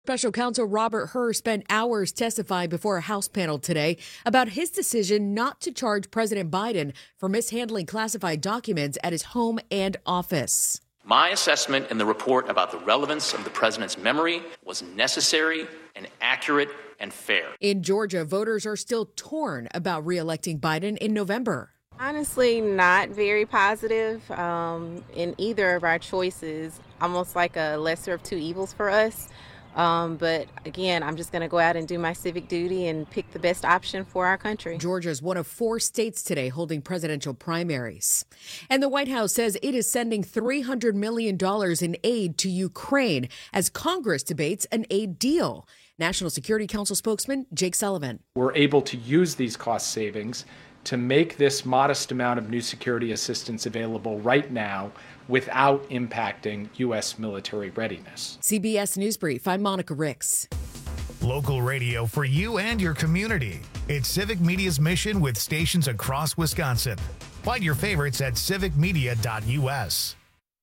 Special counsel Robert Hur spent hours testifying before a House panel today about his decision not to charge President Biden for mishandling classified documents at his home and office. My assessment in the report about the relevance of the president's memory was necessary and accurate and fair. In Georgia, voters are still torn about re-electing Biden in November. Honestly, not very positive in either of our choices, almost like a lesser of two evils for us. But again, I'm just going to go out and do my civic duty and pick the best option for our country. Georgia is one of 4 states today holding presidential primaries. And the White House says it is sending $300 million in aid to Ukraine as Congress debates an aid deal. National Security Council spokesman Jake Sullivan. We're able to use these cost savings to make this modest amount of new security assistance available right now without impacting U.S. military readiness. CBS News Brief, I'm Monica Ricks. Local radio for you and your community. It's Civic Media's mission with stations across Wisconsin. Find your favorites at civicmedia.us.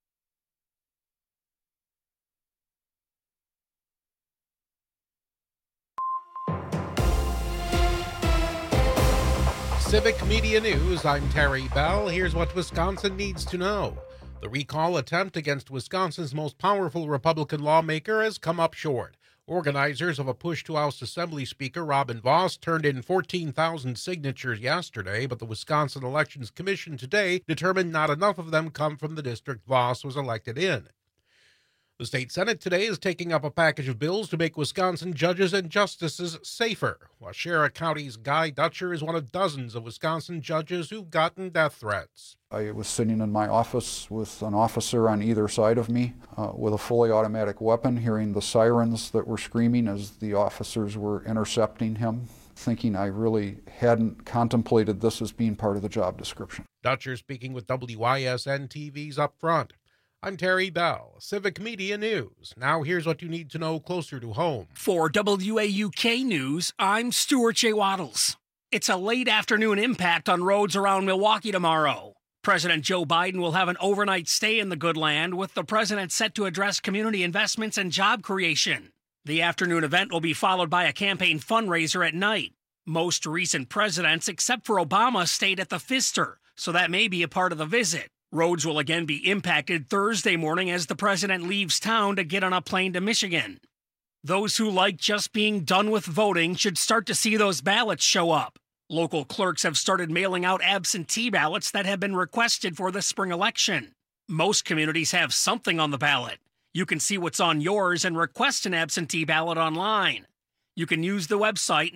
Civic Media News, I'm Terry Bell. Here's what Wisconsin needs to know. The recall attempt against Wisconsin's most powerful Republican lawmaker has come up short. Organizers of a push to oust Assembly Speaker Robin Vos turned in 14,000 signatures yesterday, but the Wisconsin Elections Commission today determined not enough of them come from the district Vos was elected in. The state Senate today is taking up a package of bills to make Wisconsin judges and justices safer. Waushara County's Guy Dutcher is one of dozens of Wisconsin judges who've gotten death threats. I was sitting in my office with an officer on either side of me with a fully automatic weapon, hearing the sirens that were screaming as the officers were intercepting him, thinking I really hadn't contemplated this as being part of the job description. Dutcher speaking with WISN TV's Up Front. I'm Terry Bell, Civic Media News. Now here's what you need to know closer to home. For WAUK News, I'm Stuart J. Waddles. It's a late afternoon impact on roads around Milwaukee tomorrow. President Joe Biden will have an overnight stay in the good land, with the president set to address community investments and job creation. The afternoon event will be followed by a campaign fundraiser at night. Most recent presidents, except for Obama, stayed at the Pfister, so that may be a part of the visit. Roads will again be impacted Thursday morning as the president leaves town to get on a plane to Michigan. Those who like just being done with voting should start to see those ballots show up. Local clerks have started mailing out absentee ballots that have been requested for the spring election. Most communities have something on the ballot. You can see what's on yours and request an absentee ballot online. You can use the website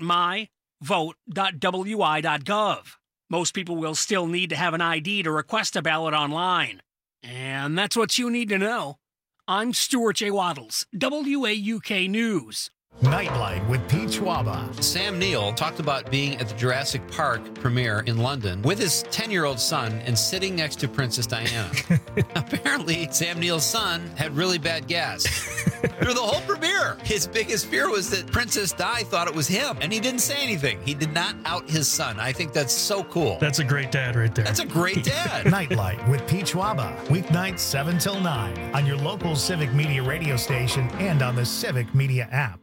myvote.wi.gov. Most people will still need to have an ID to request a ballot online. And that's what you need to know. I'm Stuart J. Waddles, WAUK News. Nightlight with Pete Schwaba. Sam Neill talked about being at the Jurassic Park premiere in London with his 10-year-old son and sitting next to Princess Diana. Apparently, Sam Neill's son had really bad gas. Through the whole premiere, his biggest fear was that Princess Di thought it was him, and he didn't say anything. He did not out his son. I think that's so cool. That's a great dad right there. That's a great dad. Nightlight with Pete Schwaba. Weeknights 7 till 9 on your local Civic Media radio station and on the Civic Media app.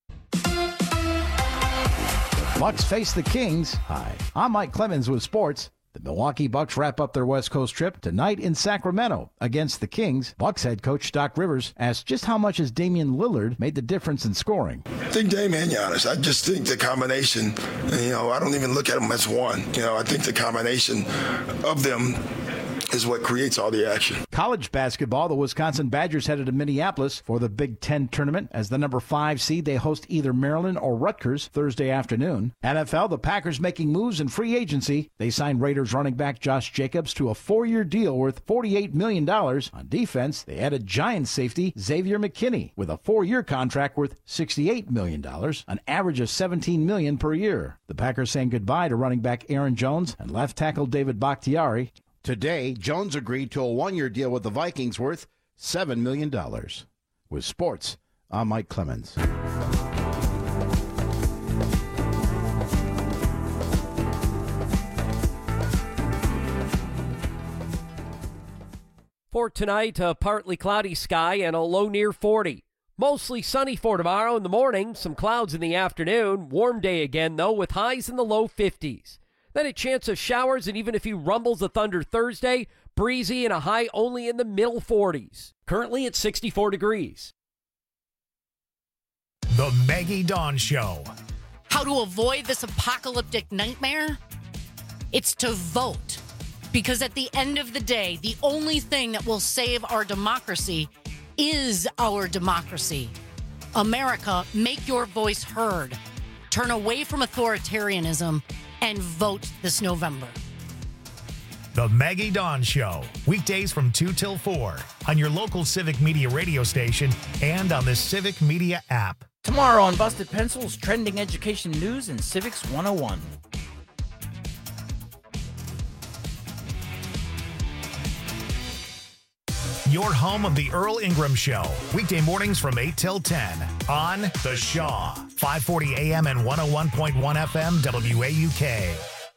Bucks face the Kings. Hi, I'm Mike Clemens with sports. The Milwaukee Bucks wrap up their West Coast trip tonight in Sacramento against the Kings. Bucks head coach Doc Rivers asked just how much has Damian Lillard made the difference in scoring. I think Dame and Giannis. I just think the combination, I don't even look at them as one. I think the combination of them is what creates all the action. College basketball, the Wisconsin Badgers headed to Minneapolis for the Big Ten tournament. As the number 5 seed, they host either Maryland or Rutgers Thursday afternoon. NFL, the Packers making moves in free agency. They signed Raiders running back Josh Jacobs to a 4-year deal worth $48 million. On defense, they added Giants safety Xavier McKinney with a 4-year contract worth $68 million, an average of $17 million per year. The Packers saying goodbye to running back Aaron Jones and left tackle David Bakhtiari. Today, Jones agreed to a 1-year deal with the Vikings worth $7 million. With sports, I'm Mike Clemens. For tonight, a partly cloudy sky and a low near 40. Mostly sunny for tomorrow in the morning, some clouds in the afternoon. Warm day again, though, with highs in the low 50s. Then a chance of showers and even a few rumbles of thunder Thursday. Breezy and a high only in the middle 40s. Currently at 64 degrees. The Maggie Dawn Show. How to avoid this apocalyptic nightmare? It's to vote. Because at the end of the day, the only thing that will save our democracy is our democracy. America, make your voice heard. Turn away from authoritarianism and vote this November. The Maggie Dawn Show. Weekdays from 2 till 4 on your local Civic Media radio station and on the Civic Media app. Tomorrow on Busted Pencils, trending education news and Civics 101. Your home of the Earl Ingram Show. Weekday mornings from 8 till 10 on The Shaw. 540 AM and 101.1 FM WAUK.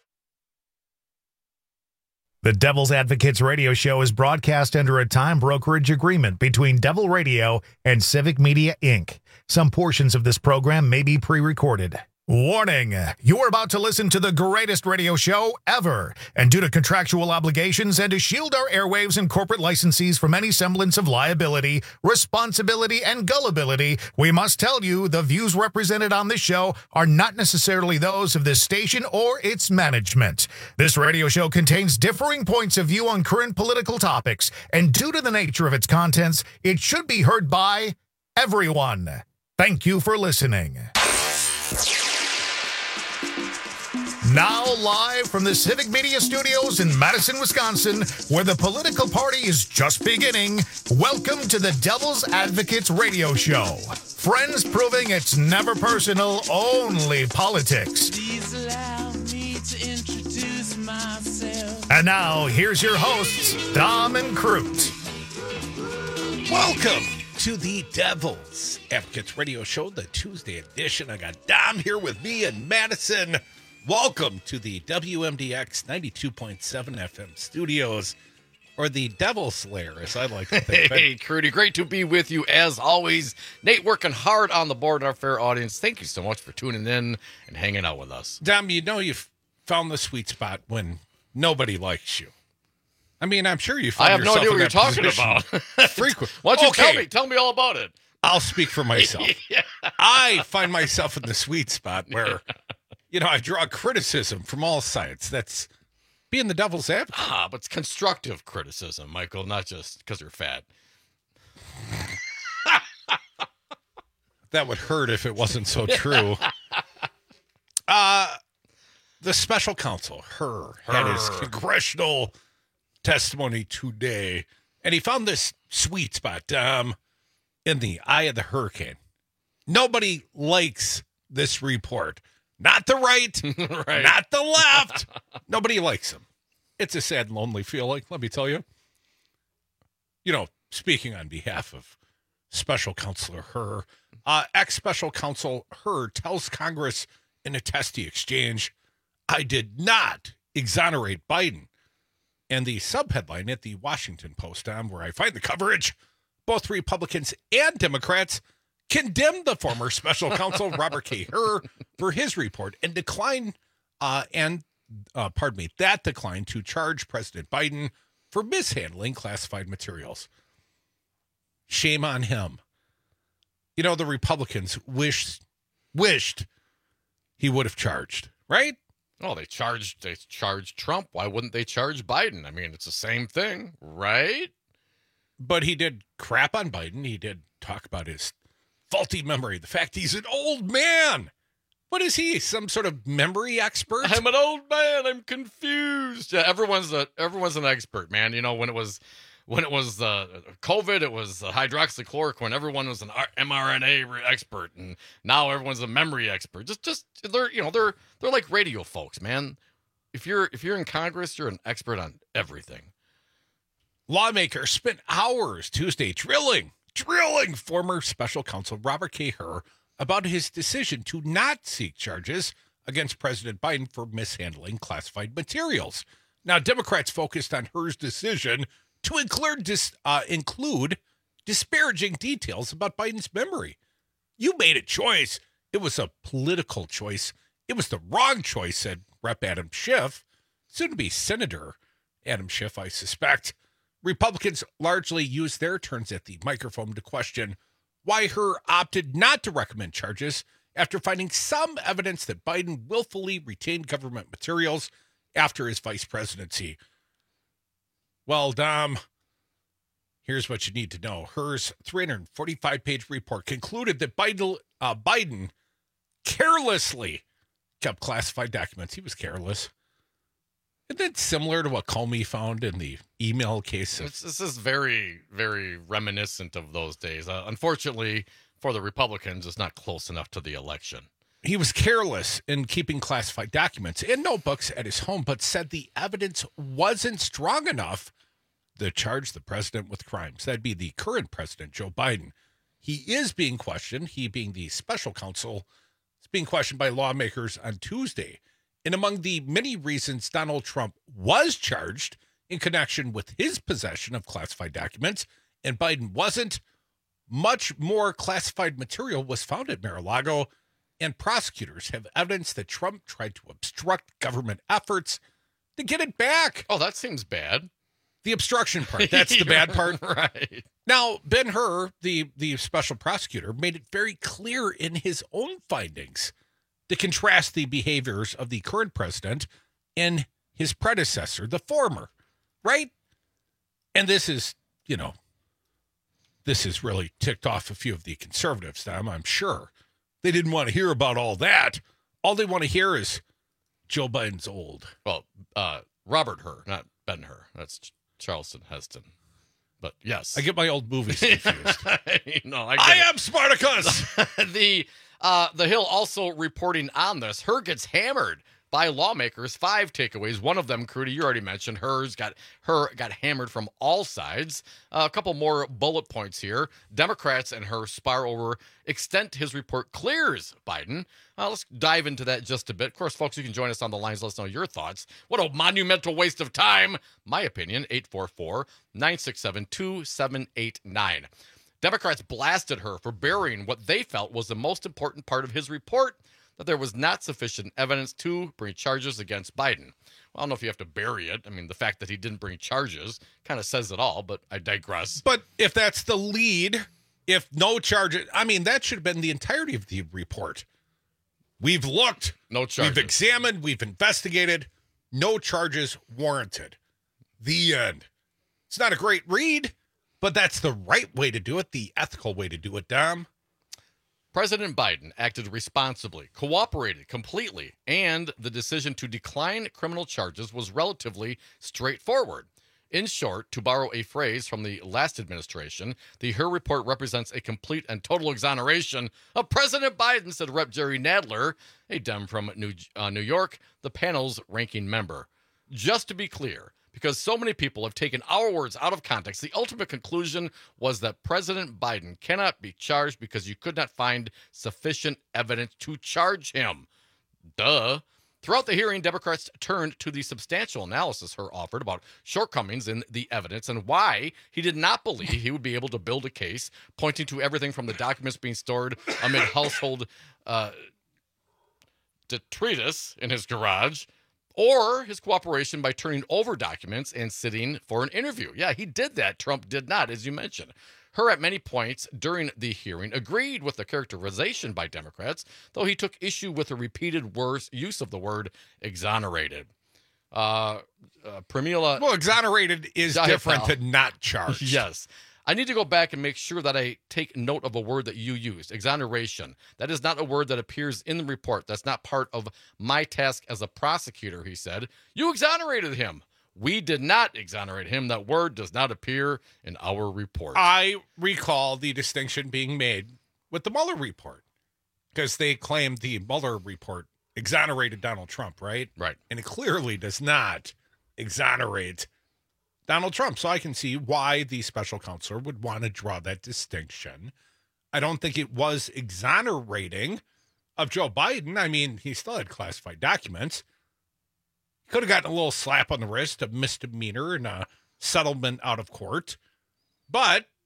The Devil's Advocates radio show is broadcast under a time brokerage agreement between Devil Radio and Civic Media, Inc. Some portions of this program may be pre-recorded. Warning, you are about to listen to the greatest radio show ever. And due to contractual obligations and to shield our airwaves and corporate licensees from any semblance of liability, responsibility, and gullibility, we must tell you the views represented on this show are not necessarily those of this station or its management. This radio show contains differing points of view on current political topics, and due to the nature of its contents, it should be heard by everyone. Thank you for listening. Now live from the Civic Media Studios in Madison, Wisconsin, where the political party is just beginning, welcome to the Devil's Advocates radio show. Friends proving it's never personal, only politics. Please allow me to introduce myself. And now, here's your hosts, Dom and Crute. Welcome to the Devil's Advocates radio show, the Tuesday edition. I got Dom here with me in Madison. Welcome to the WMDX 92.7 FM studios, or the Devil's Lair, as I like to think. Hey, Crudy, great to be with you as always. Nate working hard on the board, our fair audience. Thank you so much for tuning in and hanging out with us. Dom, you know you've found the sweet spot when nobody likes you. I mean, I'm sure you find yourself I have no idea in what you're that talking position about. frequent. Why don't you tell me all about it? I'll speak for myself. Yeah. I find myself in the sweet spot where, you know, I draw criticism from all sides. That's being the devil's advocate. But it's constructive criticism, Michael, not just because you're fat. That would hurt if it wasn't so true. The special counsel, had his congressional testimony today, and he found this sweet spot in the eye of the hurricane. Nobody likes this report. Not the right, right. Not the left. Nobody likes him. It's a sad and lonely feeling, let me tell you. You know, speaking on behalf of Special Counselor Hur, ex-Special Counsel Hur tells Congress in a testy exchange, I did not exonerate Biden. And the subheadline at the Washington Post, where I find the coverage, both Republicans and Democrats condemned the former special counsel Robert K. Hur for his report and declined that declined to charge President Biden for mishandling classified materials. Shame on him. You know, the Republicans wished he would have charged, right? Oh, they charged Trump. Why wouldn't they charge Biden? I mean, it's the same thing, right? But he did crap on Biden. He did talk about his faulty memory, the fact he's an old man. What is he? Some sort of memory expert? I'm an old man. I'm confused. Yeah, everyone's an expert, man. You know, when it was COVID, it was hydroxychloroquine. Everyone was an mRNA expert, and now everyone's a memory expert. Just they're like radio folks, man. If you're in Congress, you're an expert on everything. Lawmakers spent hours Tuesday drilling former special counsel Robert K. Hur about his decision to not seek charges against President Biden for mishandling classified materials. Now, Democrats focused on Hur's decision to include disparaging details about Biden's memory. You made a choice. It was a political choice. It was the wrong choice, said Rep. Adam Schiff, soon to be Senator Adam Schiff, I suspect. Republicans largely used their turns at the microphone to question why Hur opted not to recommend charges after finding some evidence that Biden willfully retained government materials after his vice presidency. Well, Dom, here's what you need to know. Hur's 345-page report concluded that Biden carelessly kept classified documents. He was careless. Isn't that similar to what Comey found in the email case? This is very, very reminiscent of those days. Unfortunately, for the Republicans, it's not close enough to the election. He was careless in keeping classified documents in notebooks at his home, but said the evidence wasn't strong enough to charge the president with crimes. That'd be the current president, Joe Biden. He is being questioned, he being the special counsel, is being questioned by lawmakers on Tuesday. And among the many reasons Donald Trump was charged in connection with his possession of classified documents, and Biden wasn't, much more classified material was found at Mar-a-Lago, and prosecutors have evidence that Trump tried to obstruct government efforts to get it back. Oh, that seems bad. The obstruction part, that's the bad part. Right. Now, Ben-Hur, the special prosecutor, made it very clear in his own findings to contrast the behaviors of the current president and his predecessor, the former, right? And this is really ticked off a few of the conservatives, Tom, I'm sure. They didn't want to hear about all that. All they want to hear is Joe Biden's old. Well, Robert Hur, not Ben-Hur. That's Charleston Heston. But yes. I get my old movies confused. I am Spartacus! The Hill also reporting on this. Hur gets hammered by lawmakers. 5 takeaways. One of them, Crudy, you already mentioned. Hur got hammered from all sides. A couple more bullet points here. Democrats and Hur spar over extent his report clears Biden. Let's dive into that just a bit. Of course, folks, you can join us on the lines. Let us know your thoughts. What a monumental waste of time. My opinion, 844-967-2789. Democrats blasted Hur for burying what they felt was the most important part of his report, that there was not sufficient evidence to bring charges against Biden. Well, I don't know if you have to bury it. I mean, the fact that he didn't bring charges kind of says it all, but I digress. But if that's the lead, if no charges, I mean, that should have been the entirety of the report. We've looked. No charges. We've examined. We've investigated. No charges warranted. The end. It's not a great read, but that's the right way to do it, the ethical way to do it, Dom. President Biden acted responsibly, cooperated completely, and the decision to decline criminal charges was relatively straightforward. In short, to borrow a phrase from the last administration, the Hur report represents a complete and total exoneration of President Biden, said Rep. Jerry Nadler, a Dem from New York, the panel's ranking member. Just to be clear, because so many people have taken our words out of context, the ultimate conclusion was that President Biden cannot be charged because you could not find sufficient evidence to charge him. Duh. Throughout the hearing, Democrats turned to the substantial analysis Hur offered about shortcomings in the evidence and why he did not believe he would be able to build a case, pointing to everything from the documents being stored amid household detritus in his garage, or his cooperation by turning over documents and sitting for an interview. Yeah, he did that. Trump did not, as you mentioned. Hur, at many points during the hearing, agreed with the characterization by Democrats, though he took issue with the repeated use of the word exonerated. Pramila... Well, exonerated is different than not charged. Yes. I need to go back and make sure that I take note of a word that you used, exoneration. That is not a word that appears in the report. That's not part of my task as a prosecutor, he said. You exonerated him. We did not exonerate him. That word does not appear in our report. I recall the distinction being made with the Mueller report, because they claimed the Mueller report exonerated Donald Trump, right? Right. And it clearly does not exonerate Donald Trump. So I can see why the special counselor would want to draw that distinction. I don't think it was exonerating of Joe Biden. I mean, he still had classified documents. Could have gotten a little slap on the wrist, a misdemeanor, and a settlement out of court. But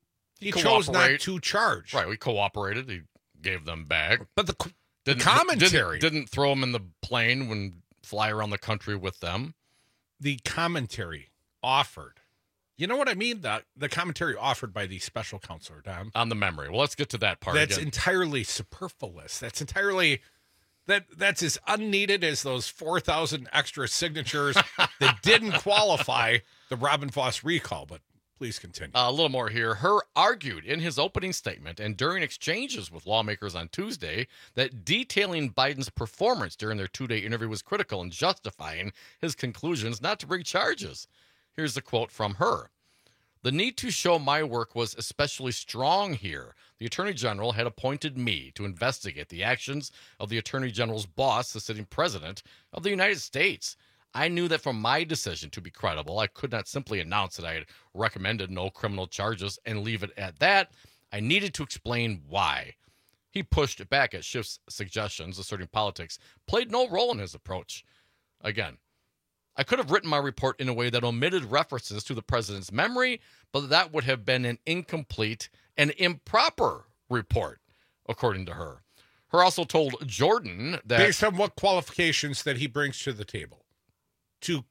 He chose not to charge. Right, we cooperated. He gave them back. But the commentary didn't throw them in the plane when fly around the country with them. The commentary offered. You know what I mean? The commentary offered by the special counselor, Dom. On the memory. Well, let's get to that part. That's again. entirely superfluous. That's entirely... That's as unneeded as those 4,000 extra signatures that didn't qualify the Robin Vos recall, but please continue. A little more here. Herr argued in his opening statement and during exchanges with lawmakers on Tuesday that detailing Biden's performance during their 2-day interview was critical in justifying his conclusions not to bring charges. Here's the quote from Herr. The need to show my work was especially strong here. The Attorney General had appointed me to investigate the actions of the Attorney General's boss, the sitting President of the United States. I knew that for my decision to be credible, I could not simply announce that I had recommended no criminal charges and leave it at that. I needed to explain why. He pushed back at Schiff's suggestions, asserting politics played no role in his approach. Again, I could have written my report in a way that omitted references to the president's memory, but that would have been an incomplete and improper report, according to her. Herr also told Jordan that... Based on what qualifications that he brings to the table to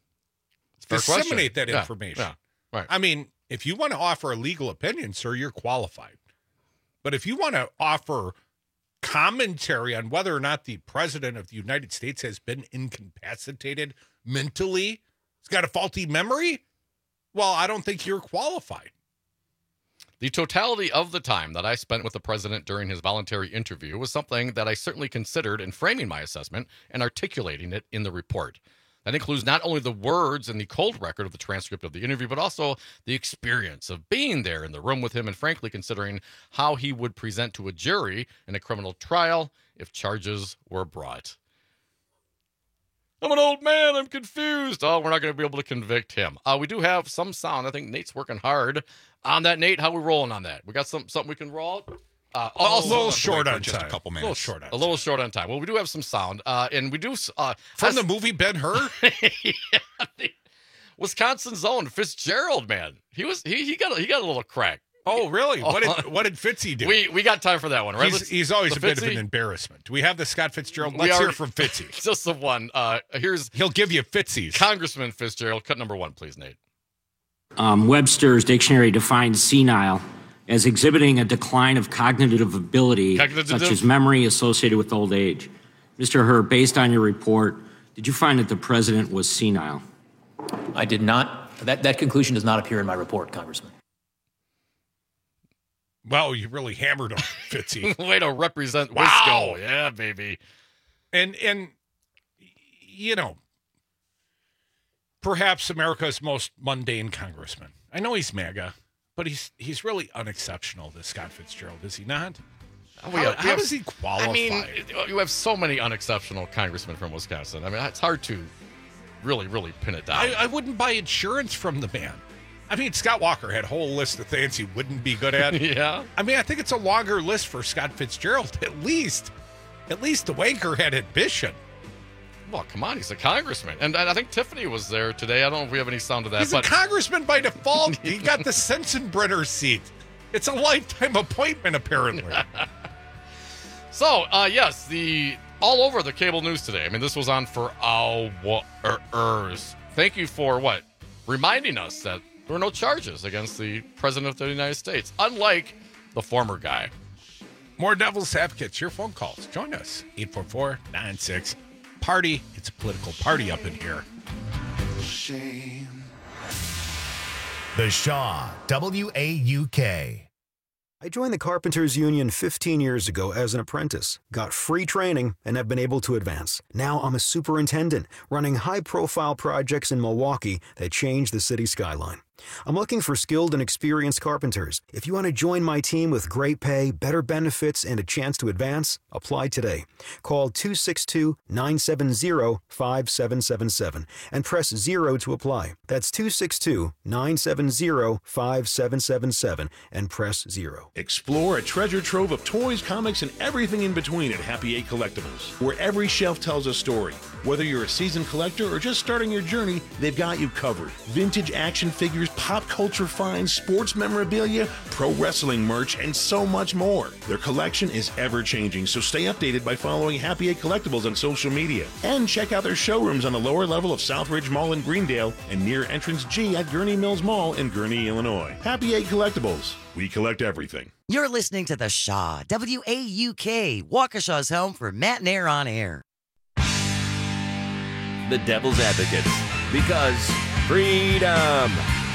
disseminate that information. Yeah, right. I mean, if you want to offer a legal opinion, sir, you're qualified. But if you want to offer commentary on whether or not the president of the United States has been incapacitated mentally, he's got a faulty memory, well, I don't think you're qualified. The totality of the time that I spent with the president during his voluntary interview was something that I certainly considered in framing my assessment and articulating it in the report. That includes not only the words and the cold record of the transcript of the interview, but also the experience of being there in the room with him and frankly considering how he would present to a jury in a criminal trial if charges were brought. I'm an old man. I'm confused. Oh, we're not going to be able to convict him. We do have some sound. I think Nate's working hard on that. Nate, how we rolling on that? We got something we can roll? A little short on just time. A couple minutes. A little short on time. Well, we do have some sound, and we do from the movie Ben-Hur. Yeah, Wisconsin's own Fitzgerald, man. He got a little crack. Oh, really? What did Fitzy do? We got time for that one, right? He's always a bit of an embarrassment. Do we have the Scott Fitzgerald? Let's hear from Fitzy. Just the one. He'll give you Fitzy's. Congressman Fitzgerald, cut number 1, please, Nate. Webster's dictionary defines senile as exhibiting a decline of cognitive ability, such as memory associated with old age. Mr. Herr, based on your report, did you find that the president was senile? I did not. That conclusion does not appear in my report, Congressman. Wow, you really hammered on Fitzy. Way to represent wow. Wisco. Yeah, baby. And you know, perhaps America's most mundane congressman. I know he's MAGA, but he's really unexceptional, this Scott Fitzgerald, is he not? How does he qualify? I mean, you have so many unexceptional congressmen from Wisconsin. I mean, it's hard to really, really pin it down. I wouldn't buy insurance from the man. I mean, Scott Walker had a whole list of things he wouldn't be good at. Yeah. I mean, I think it's a longer list for Scott Fitzgerald. At least the wanker had ambition. Well, come on, he's a congressman. And I think Tiffany was there today. I don't know if we have any sound of that. He's a congressman by default. He got the Sensenbrenner seat. It's a lifetime appointment, apparently. So, yes, all over the cable news today. I mean, this was on for hours. Thank you for reminding us that there were no charges against the president of the United States, unlike the former guy. More Devil's Advocates, your phone calls. Join us, 844-96-PARTY. It's a political party up in here. Shame. The Shaw, WAUK. I joined the Carpenters Union 15 years ago as an apprentice, got free training, and have been able to advance. Now I'm a superintendent, running high-profile projects in Milwaukee that change the city skyline. I'm looking for skilled and experienced carpenters. If you want to join my team with great pay, better benefits, and a chance to advance, apply today. Call 262-970-5777 and press 0 to apply. That's 262-970-5777 and press 0. Explore a treasure trove of toys, comics, and everything in between at Happy 8 Collectibles, where every shelf tells a story. Whether you're a seasoned collector or just starting your journey, they've got you covered. Vintage action figures figures, pop culture finds, sports memorabilia, pro wrestling merch, and so much more. Their collection is ever-changing, so stay updated by following Happy Eight Collectibles on social media. And check out their showrooms on the lower level of Southridge Mall in Greendale and near Entrance G at Gurney Mills Mall in Gurney, Illinois. Happy Eight Collectibles. We collect everything. You're listening to The Shaw, WAUK, Waukesha's home for Matt and Air on Air. The Devil's Advocates, because freedom.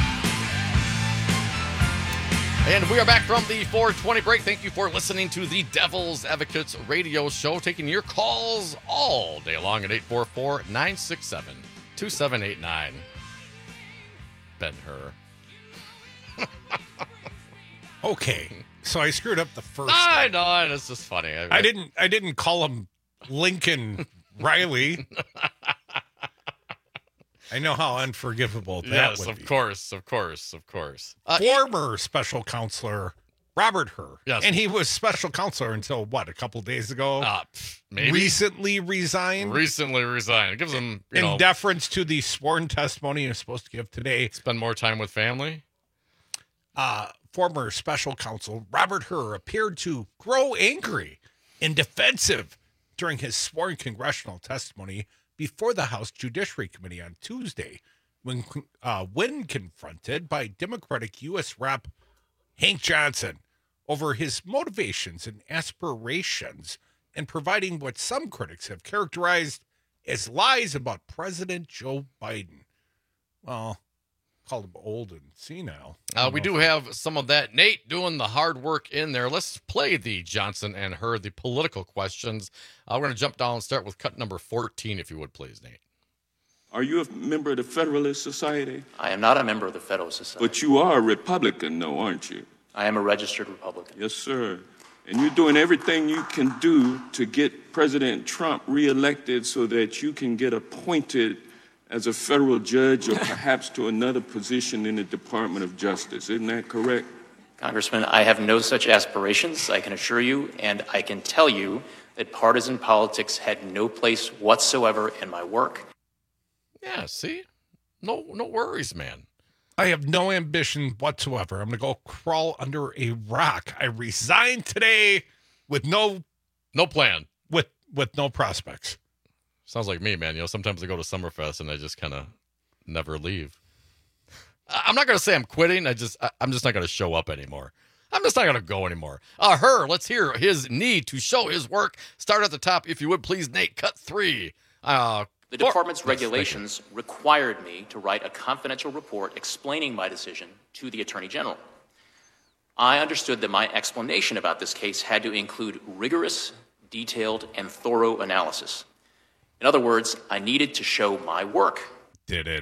And we are back from the 420 break. Thank you for listening to the Devil's Advocates radio show, taking your calls all day long at 844-967-2789. Ben-Hur. Okay, so I screwed up the first. I know, it's just funny. I didn't call him Lincoln Riley. I know how unforgivable that would be. Yes, of course. Former special counselor Robert Hur. Yes. And he was special counselor until, a couple days ago? Maybe. Recently resigned. It gives him, in deference to the sworn testimony he was supposed to give today. Spend more time with family. Former special counsel Robert Hur appeared to grow angry and defensive during his sworn congressional testimony before the House Judiciary Committee on Tuesday, when confronted by Democratic U.S. Rep. Hank Johnson over his motivations and aspirations in providing what some critics have characterized as lies about President Joe Biden. Well, called him old and senile. We do have some of that. Nate doing the hard work in there. Let's play the Johnson and Hur, the political questions. We're going to jump down and start with cut number 14, if you would, please, Nate. Are you a member of the Federalist Society? I am not a member of the Federalist Society. But you are a Republican, though, aren't you? I am a registered Republican. Yes, sir. And you're doing everything you can do to get President Trump reelected so that you can get appointed as a federal judge or perhaps to another position in the Department of Justice. Isn't that correct? Congressman, I have no such aspirations, I can assure you, and I can tell you that partisan politics had no place whatsoever in my work. Yeah, see? No worries, man. I have no ambition whatsoever. I'm going to go crawl under a rock. I resigned today with no plan. With no prospects. Sounds like me, man. Sometimes I go to Summerfest and I just kind of never leave. I'm not going to say I'm quitting. I'm just not going to show up anymore. I'm just not going to go anymore. Hur, let's hear his need to show his work. Start at the top, if you would, please, Nate. Cut 3. The department's regulations required me to write a confidential report explaining my decision to the Attorney General. I understood that my explanation about this case had to include rigorous, detailed, and thorough analysis. In other words, I needed to show my work. Did it.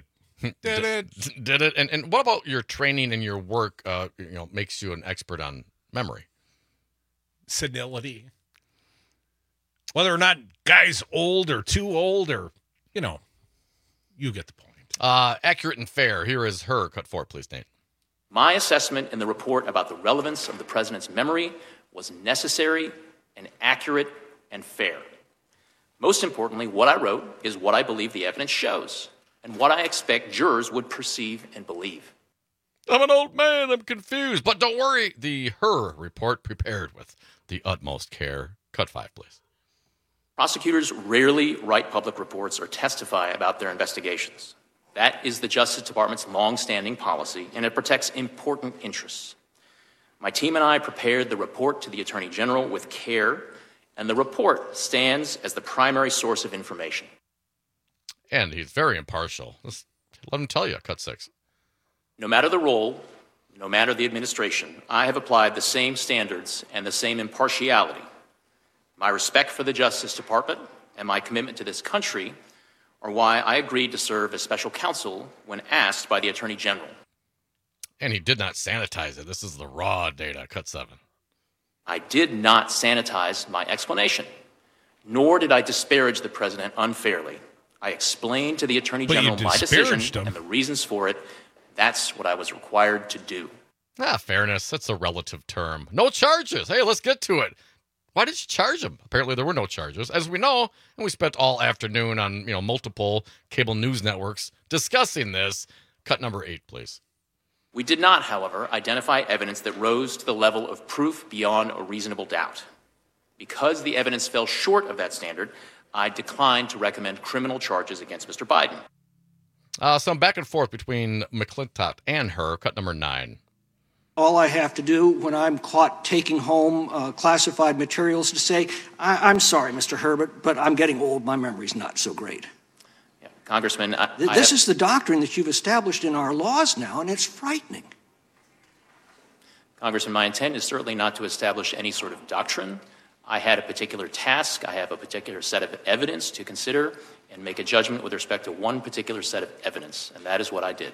And what about your training and your work, makes you an expert on memory? Senility. Whether or not guy's old or too old or, you get the point. Accurate and fair. Here is Hur. Cut 4, please, Nate. My assessment in the report about the relevance of the president's memory was necessary and accurate and fair. Most importantly, what I wrote is what I believe the evidence shows and what I expect jurors would perceive and believe. I'm an old man. I'm confused. But don't worry. The Hur report prepared with the utmost care. Cut 5, please. Prosecutors rarely write public reports or testify about their investigations. That is the Justice Department's long-standing policy, and it protects important interests. My team and I prepared the report to the Attorney General with care, and the report stands as the primary source of information. And he's very impartial. Let him tell you, cut 6. No matter the role, no matter the administration, I have applied the same standards and the same impartiality. My respect for the Justice Department and my commitment to this country are why I agreed to serve as special counsel when asked by the Attorney General. And he did not sanitize it. This is the raw data, cut 7. I did not sanitize my explanation, nor did I disparage the president unfairly. I explained to the Attorney General my decision and the reasons for it. That's what I was required to do. Fairness, that's a relative term. No charges. Hey, let's get to it. Why did you charge him? Apparently there were no charges. As we know, and we spent all afternoon on multiple cable news networks discussing this. Cut number 8, please. We did not, however, identify evidence that rose to the level of proof beyond a reasonable doubt. Because the evidence fell short of that standard, I declined to recommend criminal charges against Mr. Biden. Some back and forth between McClintock and her, cut number 9. All I have to do when I'm caught taking home classified materials to say, I'm sorry, Mr. Herbert, but I'm getting old. My memory's not so great. Yeah, Congressman, this is the doctrine that you've established in our laws now, and it's frightening. Congressman, my intent is certainly not to establish any sort of doctrine. I had a particular task. I have a particular set of evidence to consider and make a judgment with respect to one particular set of evidence, and that is what I did.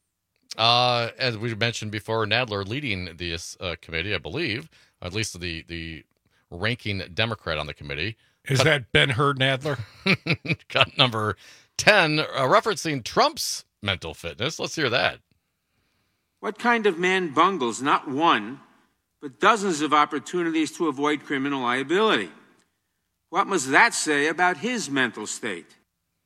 As we mentioned before, Nadler leading this committee, I believe, at least the ranking Democrat on the committee. Is that Ben-Hur Nadler? Cut number 10, referencing Trump's mental fitness. Let's hear that. What kind of man bungles not one, but dozens of opportunities to avoid criminal liability? What must that say about his mental state?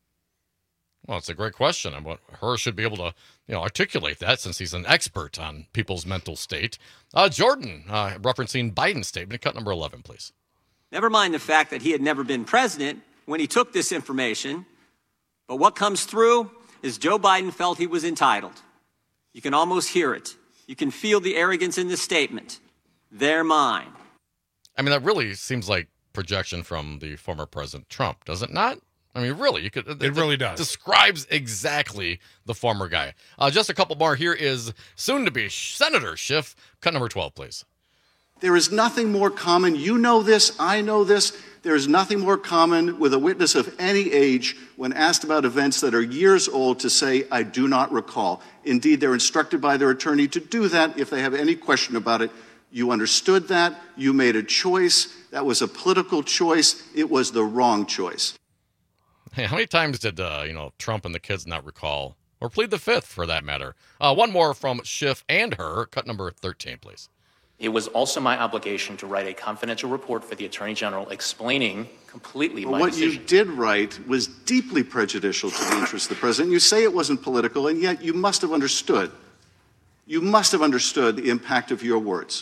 Well, it's a great question. And what Hur should be able to, articulate that since he's an expert on people's mental state. Jordan, referencing Biden's statement, cut number 11, please. Never mind the fact that he had never been president when he took this information, but what comes through is Joe Biden felt he was entitled. You can almost hear it. You can feel the arrogance in this statement. They're mine. I mean, that really seems like projection from the former President Trump, does it not? I mean, really, it really does. Describes exactly the former guy. Just a couple more. Here is soon-to-be Senator Schiff. Cut number 12, please. There is nothing more common. You know this. I know this. There is nothing more common with a witness of any age when asked about events that are years old to say, I do not recall. Indeed, they're instructed by their attorney to do that if they have any question about it. You understood that. You made a choice. That was a political choice. It was the wrong choice. Hey, how many times did Trump and the kids not recall, or plead the fifth for that matter? One more from Schiff and her. Cut number 13, please. It was also my obligation to write a confidential report for the Attorney General explaining completely my decision. What you did write was deeply prejudicial to the interests of the president. You say it wasn't political, and yet you must have understood. You must have understood the impact of your words.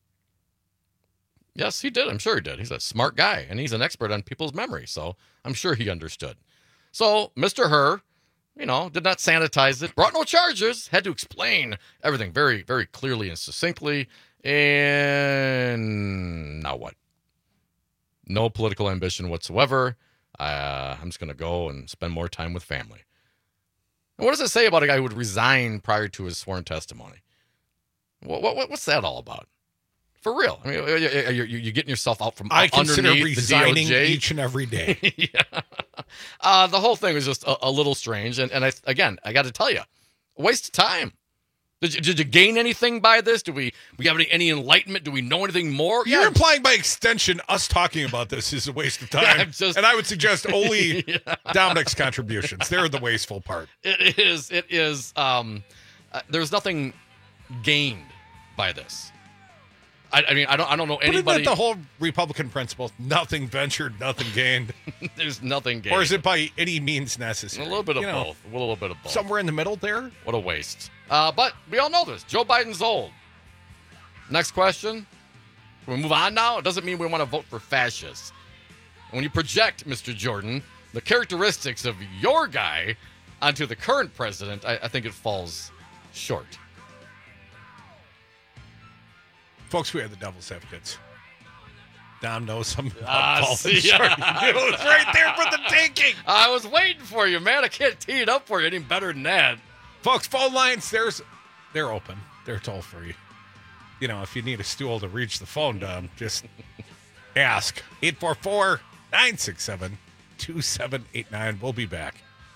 Yes, he did. I'm sure he did. He's a smart guy, and he's an expert on people's memory, so I'm sure he understood. So, Mr. Hur, did not sanitize it, brought no charges, had to explain everything very, very clearly and succinctly, and now what? No political ambition whatsoever. I'm just going to go and spend more time with family. And what does it say about a guy who would resign prior to his sworn testimony? What's that all about? For real. I mean, you're getting yourself out from underneath the DOJ. I consider resigning each and every day. Yeah. The whole thing was just a little strange. And I got to tell you, a waste of time. Did you gain anything by this? Do we have any enlightenment? Do we know anything more? You're implying by extension us talking about this is a waste of time. And I would suggest only Dominic's contributions. They're the wasteful part. It is. There's nothing gained by this. I mean, I don't know anybody. But isn't that the whole Republican principle? Nothing ventured, nothing gained. There's nothing gained. Or is it by any means necessary? A little bit of both. A little bit of both. Somewhere in the middle there? What a waste. But we all know this. Joe Biden's old. Next question. Can we move on now? It doesn't mean we want to vote for fascists. When you project, Mr. Jordan, the characteristics of your guy onto the current president, I think it falls short. Folks, we are the devil's advocates. Dom knows something about Paul. It's right there for the taking. I was waiting for you, man. I can't tee it up for you any better than that. Folks, phone lines, they're open. They're toll free. If you need a stool to reach the phone, Dom, just ask. 844-967-2789. We'll be back.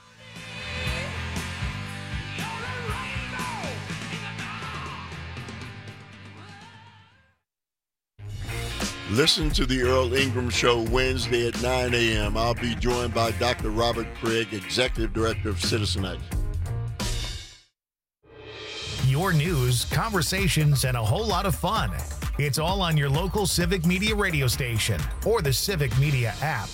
Listen to the Earl Ingram Show Wednesday at 9 a.m. I'll be joined by Dr. Robert Craig, Executive Director of Citizen Action. Your news, conversations, and a whole lot of fun. It's all on your local Civic Media radio station or the Civic Media app.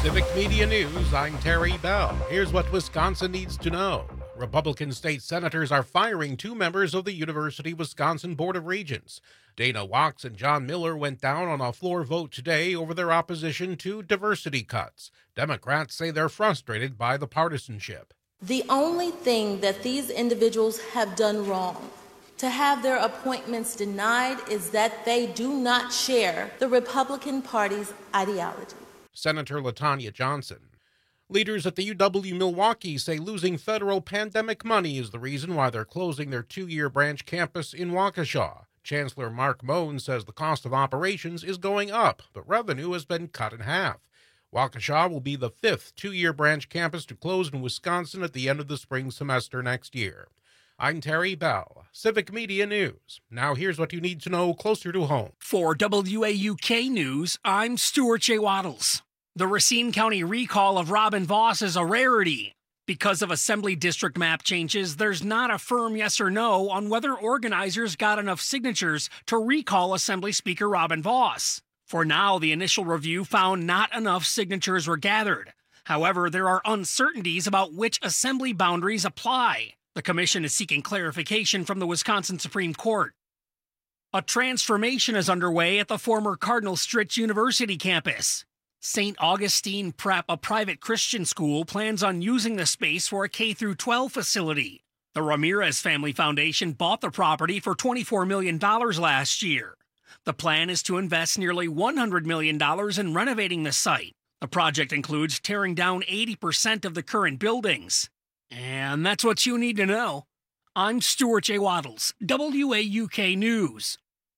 Civic Media News, I'm Terry Bell. Here's what Wisconsin needs to know. Republican state senators are firing 2 members of the University of Wisconsin Board of Regents. Dana Wachs and John Miller went down on a floor vote today over their opposition to diversity cuts. Democrats say they're frustrated by the partisanship. The only thing that these individuals have done wrong to have their appointments denied is that they do not share the Republican Party's ideology. Senator LaTanya Johnson. Leaders at the UW-Milwaukee say losing federal pandemic money is the reason why they're closing their 2-year branch campus in Waukesha. Chancellor Mark Moen says the cost of operations is going up, but revenue has been cut in half. Waukesha will be the 5th 2-year branch campus to close in Wisconsin at the end of the spring semester next year. I'm Terry Bell, Civic Media News. Now here's what you need to know closer to home. For WAUK News, I'm Stuart J. Waddles. The Racine County recall of Robin Vos is a rarity. Because of Assembly District map changes, there's not a firm yes or no on whether organizers got enough signatures to recall Assembly Speaker Robin Vos. For now, the initial review found not enough signatures were gathered. However, there are uncertainties about which Assembly boundaries apply. The Commission is seeking clarification from the Wisconsin Supreme Court. A transformation is underway at the former Cardinal Stritch University campus. St. Augustine Prep, a private Christian school, plans on using the space for a K-12 facility. The Ramirez Family Foundation bought the property for $24 million last year. The plan is to invest nearly $100 million in renovating the site. The project includes tearing down 80% of the current buildings. And that's what you need to know. I'm Stuart J. Waddles, WAUK News.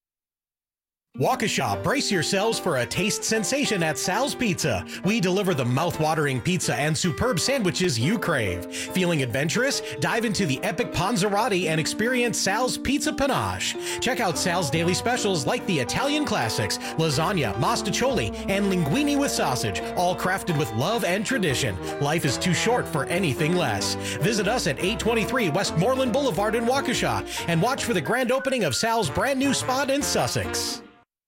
Waukesha, brace yourselves for a taste sensation at Sal's Pizza. We deliver the mouth-watering pizza and superb sandwiches you crave. Feeling adventurous? Dive into the epic Panzerotti and experience Sal's Pizza Panache. Check out Sal's daily specials like the Italian classics, lasagna, mostaccioli, and linguine with sausage, all crafted with love and tradition. Life is too short for anything less. Visit us at 823 Westmoreland Boulevard in Waukesha and watch for the grand opening of Sal's brand new spot in Sussex.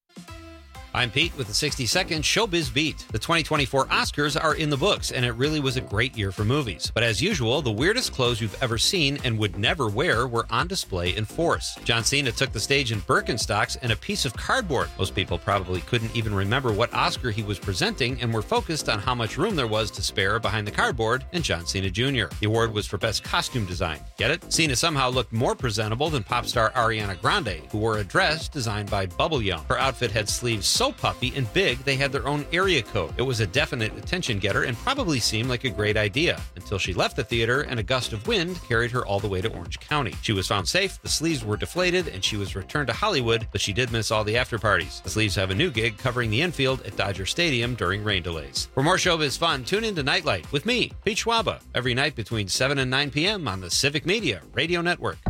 I'm Pete with the 60-second Showbiz Beat. The 2024 Oscars are in the books, and it really was a great year for movies. But as usual, the weirdest clothes you've ever seen and would never wear were on display in force. John Cena took the stage in Birkenstocks and a piece of cardboard. Most people probably couldn't even remember what Oscar he was presenting and were focused on how much room there was to spare behind the cardboard and John Cena Jr. The award was for Best Costume Design. Get it? Cena somehow looked more presentable than pop star Ariana Grande, who wore a dress designed by Bubble Young. Her outfit had sleeves so puffy and big they had their own area code. It was a definite attention getter and probably seemed like a great idea until she left the theater and a gust of wind carried her all the way to Orange County. She was found safe, the sleeves were deflated, and she was returned to Hollywood, but she did miss all the after parties. The sleeves have a new gig covering the infield at Dodger Stadium during rain delays. For more showbiz fun, tune in to Nightlight with me, Pete Schwaba, every night between 7 and 9 p.m. on the Civic Media Radio Network.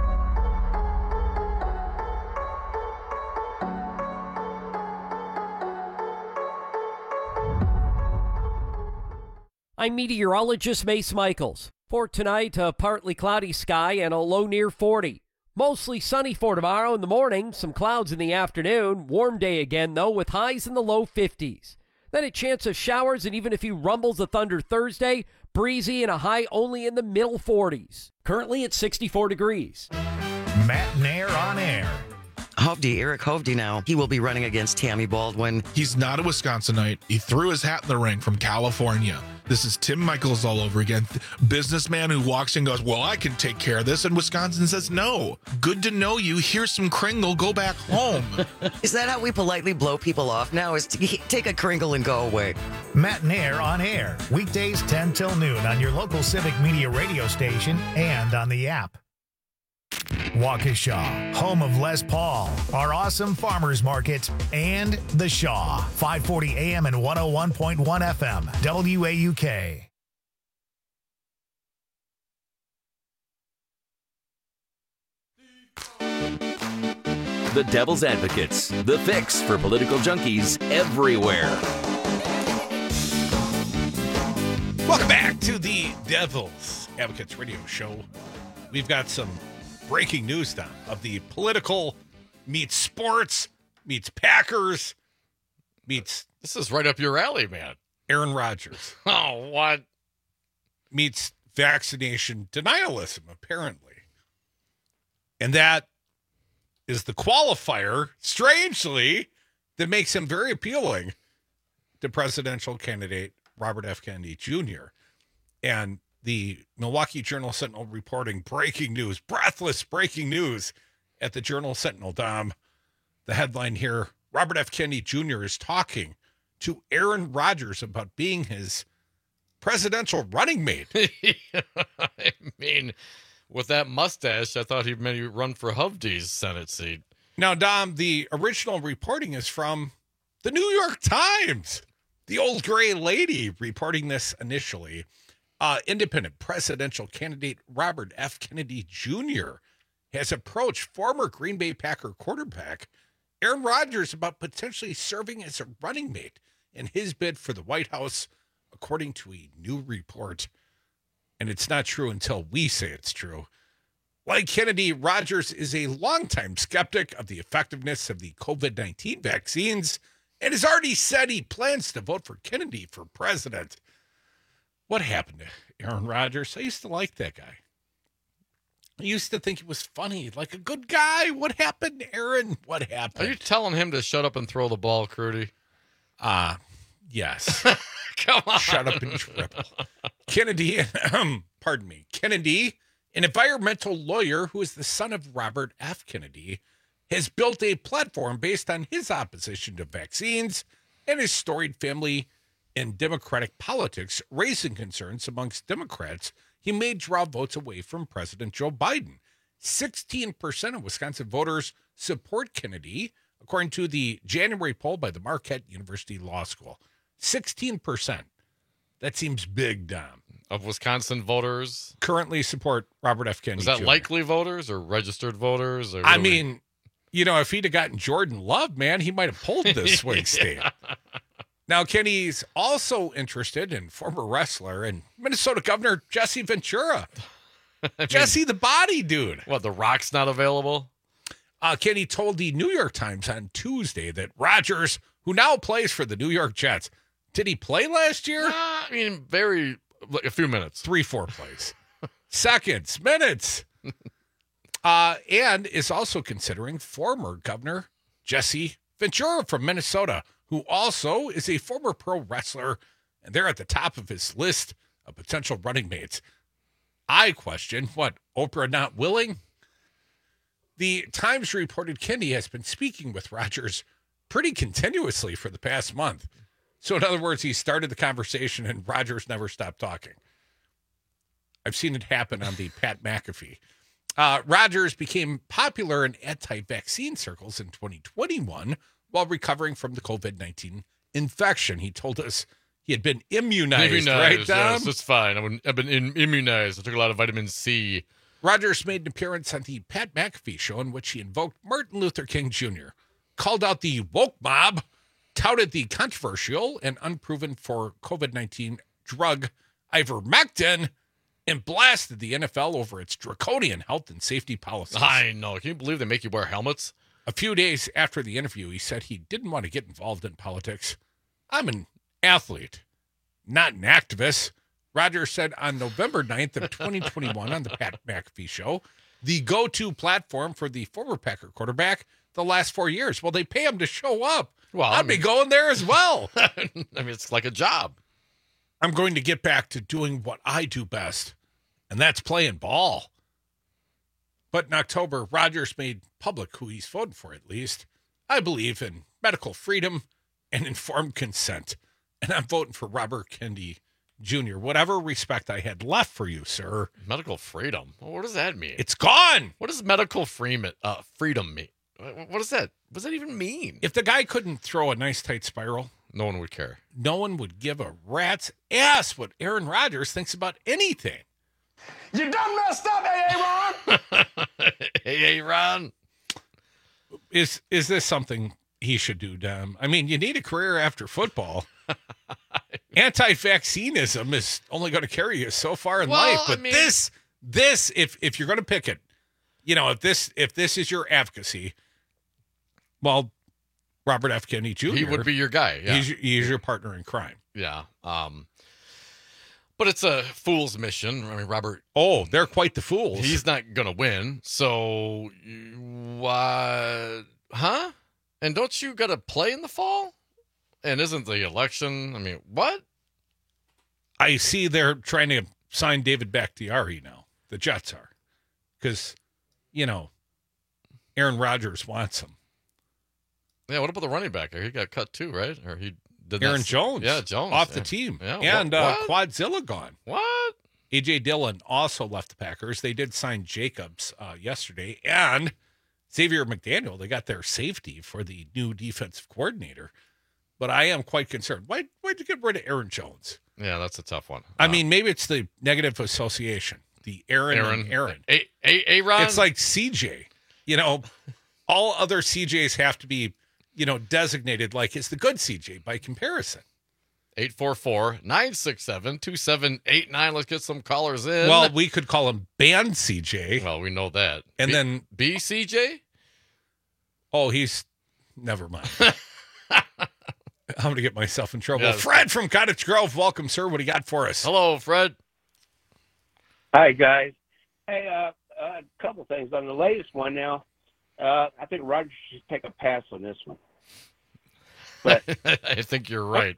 I'm meteorologist Mace Michaels. For tonight, a partly cloudy sky and a low near 40. Mostly sunny for tomorrow in the morning, some clouds in the afternoon. Warm day again, though, with highs in the low 50s. Then a chance of showers and even a few rumbles of thunder Thursday. Breezy and a high only in the middle 40s. Currently at 64 degrees. Matt Nair on air. Hovde, Eric Hovde now. He will be running against Tammy Baldwin. He's not a Wisconsinite. He threw his hat in the ring from California. This is Tim Michaels all over again. Businessman who walks in and goes, well, I can take care of this. And Wisconsin says, no. Good to know you. Here's some Kringle. Go back home. Is that how we politely blow people off now? Is to take a Kringle and go away? Matt Nair on air. Weekdays 10 till noon on your local Civic Media radio station and on the app. Waukesha, home of Les Paul, our awesome farmers market, and The Shaw, 540 AM and 101.1 FM, WAUK. The Devil's Advocates, the fix for political junkies everywhere. Welcome back to the Devil's Advocates radio show. We've got some breaking news now of the political meets sports, meets Packers, meets... This is right up your alley, man. Aaron Rodgers. Oh, what? Meets vaccination denialism, apparently. And that is the qualifier, strangely, that makes him very appealing to presidential candidate Robert F. Kennedy Jr. And the Milwaukee Journal-Sentinel reporting breaking news, breathless breaking news at the Journal-Sentinel, Dom. The headline here, Robert F. Kennedy Jr. is talking to Aaron Rodgers about being his presidential running mate. I mean, with that mustache, I thought he'd maybe run for Hovde's Senate seat. Now, Dom, the original reporting is from the New York Times. The old gray lady reporting this initially. Independent presidential candidate Robert F. Kennedy Jr. has approached former Green Bay Packer quarterback Aaron Rodgers about potentially serving as a running mate in his bid for the White House, according to a new report. And it's not true until we say it's true. Like Kennedy, Rodgers is a longtime skeptic of the effectiveness of the COVID-19 vaccines and has already said he plans to vote for Kennedy for president. What happened to Aaron Rodgers? I used to like that guy. I used to think he was funny, like a good guy. What happened to Aaron? What happened? Are you telling him to shut up and throw the ball, Crudy? Yes. Come on. Shut up and dribble. Kennedy, Kennedy, an environmental lawyer who is the son of Robert F. Kennedy, has built a platform based on his opposition to vaccines and his storied family in Democratic politics, raising concerns amongst Democrats he may draw votes away from President Joe Biden. 16% of Wisconsin voters support Kennedy, according to the January poll by the Marquette University Law School. 16%. That seems big, Dom. Of Wisconsin voters? Currently support Robert F. Kennedy Is that Jr. likely voters or registered voters? Or I mean, you know, if he'd have gotten Jordan Love, man, he might have pulled this swing state. Now, Kenny's also interested in former wrestler and Minnesota Governor Jesse Ventura. Jesse the Body Dude. What, The Rock's not available? Kenny told the New York Times on Tuesday that Rodgers, who now plays for the New York Jets, did he play last year? I mean, a few minutes. 3-4 plays. Seconds, minutes. And is also considering former Governor Jesse Ventura from Minnesota, who also is a former pro wrestler, and they're at the top of his list of potential running mates. I question, what, Oprah not willing? The Times reported Kennedy has been speaking with Rodgers pretty continuously for the past month. So in other words, he started the conversation and Rodgers never stopped talking. I've seen it happen on the Pat McAfee. Rodgers became popular in anti-vaccine circles in 2021 while recovering from the COVID-19 infection. He told us he had been immunized, right, Dom? Yes, that's fine. I've been immunized. I took a lot of vitamin C. Rodgers made an appearance on the Pat McAfee show in which he invoked Martin Luther King Jr., called out the woke mob, touted the controversial and unproven for COVID-19 drug ivermectin, and blasted the NFL over its draconian health and safety policies. I know. Can you believe they make you wear helmets? A few days after the interview, he said he didn't want to get involved in politics. I'm an athlete, not an activist. Rodgers said on November 9th of 2021 on the Pat McAfee show, the go-to platform for the former Packer quarterback the last 4 years. Well, they pay him to show up. Well, I'd be going there as well. I mean, it's like a job. I'm going to get back to doing what I do best, and that's playing ball. But in October, Rodgers made public who he's voting for, at least. I believe in medical freedom and informed consent, and I'm voting for Robert Kennedy Jr., whatever respect I had left for you, sir. Medical freedom? Well, what does that mean? It's gone. What does medical freedom mean? What is that? What does that even mean? If the guy couldn't throw a nice tight spiral, no one would care. No one would give a rat's ass what Aaron Rodgers thinks about anything. You done messed up, A.A. Ron. A.A. Ron. Is this something he should do, Dom? I mean, you need a career after football. Anti-vaccinism is only going to carry you so far in life. But this, if you're going to pick it, you know, if this is your advocacy, well, Robert F. Kennedy Jr. He would be your guy. Yeah. He's your partner in crime. Yeah. But it's a fool's mission. I mean, Robert. Oh, they're quite the fools. He's not going to win. So, what? Huh? And don't you got to play in the fall? And isn't the election? I mean, what? I see they're trying to sign David Bakhtiari now. The Jets are. Because, Aaron Rodgers wants him. Yeah, what about the running back? He got cut too, right? Or he did Aaron Jones. Yeah, Jones. Off the team. Yeah. And what? Quadzilla gone. What? A.J. Dillon also left the Packers. They did sign Jacobs yesterday. And Xavier McDaniel, they got their safety for the new defensive coordinator. But I am quite concerned. Why'd you get rid of Aaron Jones? Yeah, that's a tough one. I mean, maybe it's the negative association. The Aaron. Aaron. It's like CJ. All other CJs have to be, designated like it's the good CJ by comparison. 844-967-2789. Let's get some callers in. Well, we could call him Band CJ. Well, we know that. And then BCJ? Oh, never mind. I'm going to get myself in trouble. Yes. Fred from Cottage Grove. Welcome, sir. What do you got for us? Hello, Fred. Hi, guys. Hey, a couple things. On the latest one now, I think Roger should take a pass on this one. But I think you're right.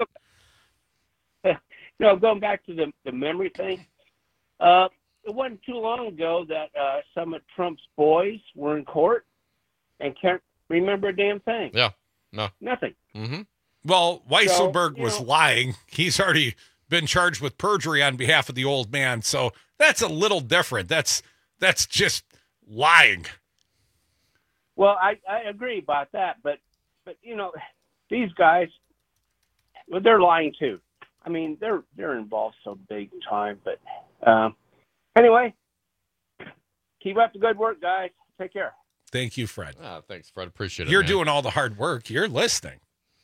Going back to the memory thing, it wasn't too long ago that some of Trump's boys were in court and can't remember a damn thing. Yeah, no. Nothing. Mm-hmm. Well, Weisselberg was lying. He's already been charged with perjury on behalf of the old man, so that's a little different. That's just lying. Well, I agree about that, but these guys, well, they're lying too. I mean, they're involved so big time. But anyway, keep up the good work, guys. Take care. Thank you, Fred. Thanks, Fred. Appreciate it. You're man. doing all the hard work. You're listening.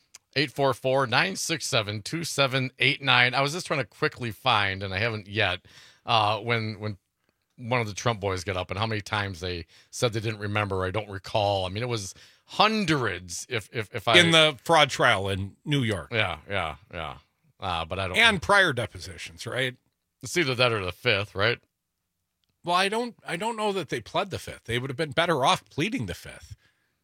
844-967-2789. I was just trying to quickly find, and I haven't yet, when one of the Trump boys got up and how many times they said they didn't remember. I don't recall. I mean, it was hundreds. If I in the fraud trial in New York. Yeah. But I don't. And prior depositions, right? It's either that or the fifth, right? Well, I don't know that they pled the fifth. They would have been better off pleading the fifth.